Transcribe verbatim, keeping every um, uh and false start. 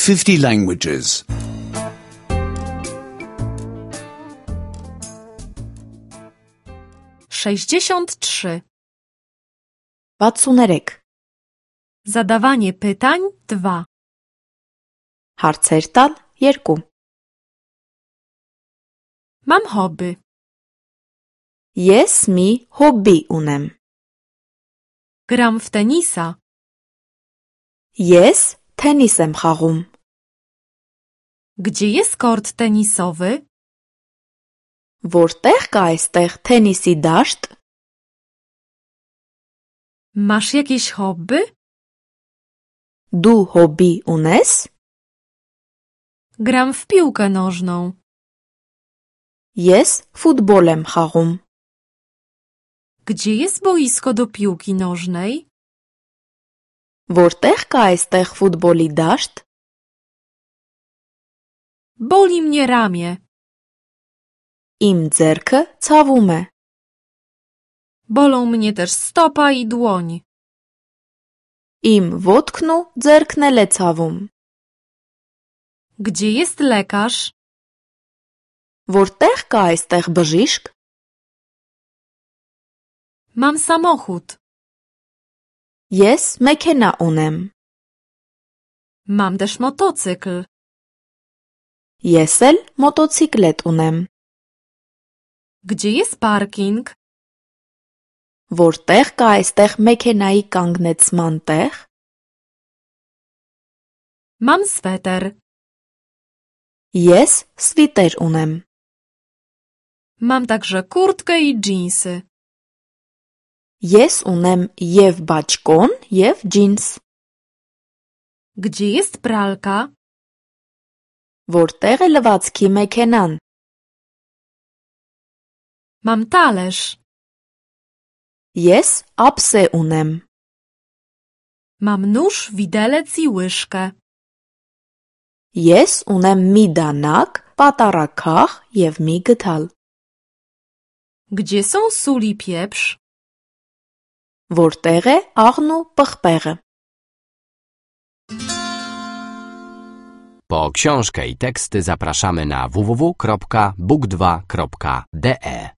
fifty languages. sześćdziesiąt trzy. վաթսուներեք. Zadawanie pytań dwa. Հարցեր տալ երկու. Mam hobby. Ես մի հոբբի ունեմ. Gram w tenisa. Ես թենիս եմ խաղում. Gdzie jest kort tenisowy? Որտեղ կա այստեղ թենիսի դաշտ? Masz jakieś hobby? Դու հոբբի ունես? Gram w piłkę nożną. Ես ֆուտբոլ եմ խաղում. Gdzie jest boisko do piłki nożnej? Որտեղ կա այստեղ ֆուտբոլի դաշտ? Boli mnie ramię. Իմ ձեռքը ցավում է. Bolą mnie też stopa i dłoń. Իմ ոտքն ու ձեռքն էլ է ցավում. Gdzie jest lekarz? Որտեղ կա այստեղ բժիշկ? Mam samochód. Ես մեքենա ունեմ. Mam też motocykl. Ես էլ մոտոցիկլետ ունեմ. Gdzie jest parking? Որտեղ կա այստեղ մեքենայի կանգնեցման տեղ? Mam sweter. Ես սվիտեր ունեմ. Mam także kurtkę i dżinsy. Ես ունեմ եւ բաճկոն, եւ ջինս. Gdzie jest pralka? Որտեղ է լվացքի մեքենան? Mam talerz. Ես ափսե ունեմ. Mam nóż, widelec i łyżkę. Ես ունեմ մի դանակ, պատարակախ եւ մի գդալ. Gdzie są sól i pieprz? Որտեղ է աղն ու պղպեղը? Po książkę i teksty zapraszamy na w w w kropka book dwa kropka d e.